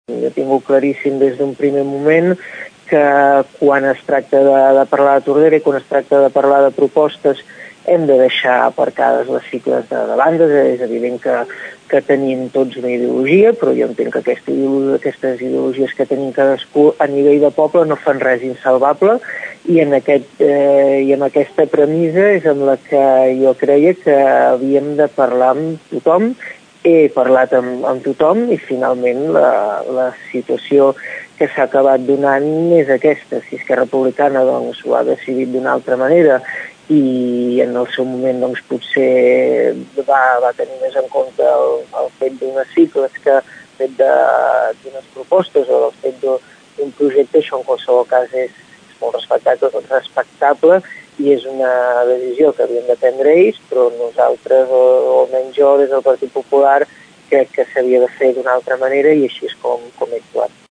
Jo he tingut claríssim des d'un primer moment que quan es tracta de parlar de Tordera i quan es tracta de parlar de propostes hem de deixar aparcades les sigles de bandes. És evident que tenim tots una ideologia, però jo entenc que aquestes ideologies que tenim cadascú a nivell de poble no fan res insalvable, i en aquesta premissa és amb la que jo creia que havíem de parlar amb tothom. He parlat amb tothom i finalment la situació que s'ha acabat donant és aquesta. Si Esquerra Republicana ho ha decidit d'una altra manera i en el seu moment potser va tenir més en compte el fet d'unes sigles que el fet d'unes propostes o el fet d'un projecte, això en qualsevol cas és molt respectable i és una decisió que havien de prendre ells, però nosaltres, o almenys jo, des del Partit Popular, crec que s'havia de fer d'una altra manera i així és com he actuat.